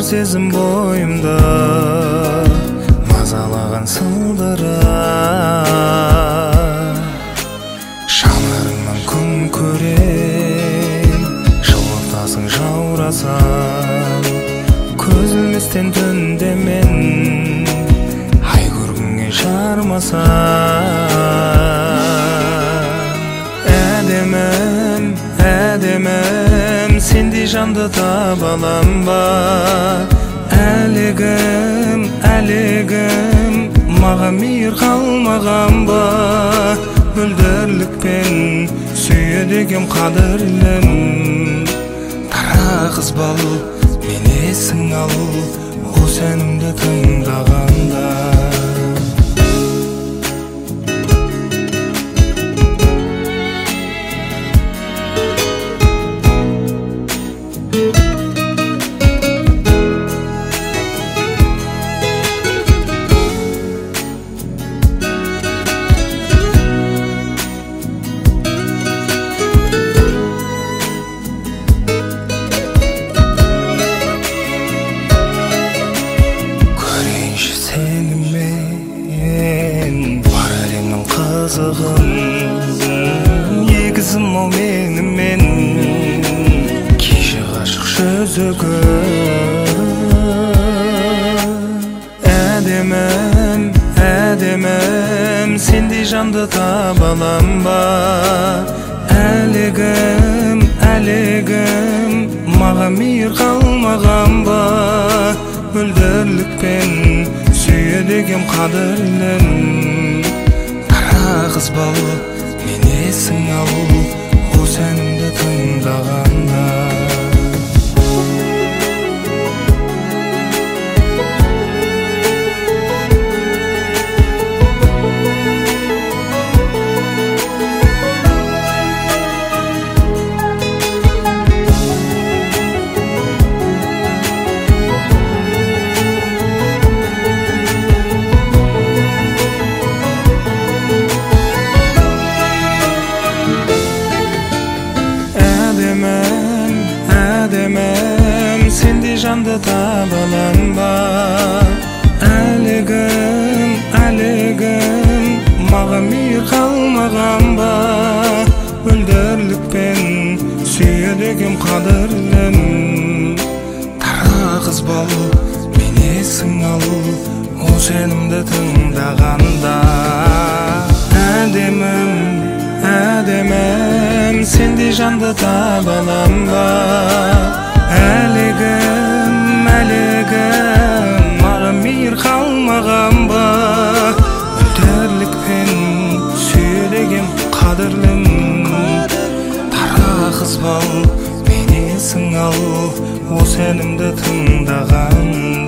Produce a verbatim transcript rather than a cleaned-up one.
сезім бойымда мазалаған сылдыра. Жанарыңнан күн көрем, жылытасың жаурасам. Көз ілместен түнде мен ай көргіңе жармасам. Әдемім, әдемім, сендей жанды таба алам ба? Әлегім, әлегім, маған мейір қалмаған ба? Мөлдірлікпен сүйе дегем қадірлім. Дара қыз бал, мен есің ал, осы әнімді тыңдағанда. Егізім ол менімен кеше ғашық жүзігі. Әдемім, әдемім, сендей жанды таба алам ба? Әлегім, әлегім, маған мейір қалмаған ба? Мөлдірлікпен сүйе дегем қадірлім. Қыз бал, мен есің ал, осы әнімді тыңдағанда. Әдемім, сендей жанды таба алам ба? Әлегім, әлегім, маған мейір қалмаған ба? Мөлдірлікпен сүйе дегем қадірлім. Дара қыз бал, мен есің ал, осы әнімді тыңдағанда. Әдемім, әдемім, сендей жанды таба алам ба? Әлегім, әлегім, маған мейір қалмаған ба? Мөлдірлікпен сүйе дегем қадірлім. Дара қыз бал, мен есің ал, осы әнімді тыңдаған.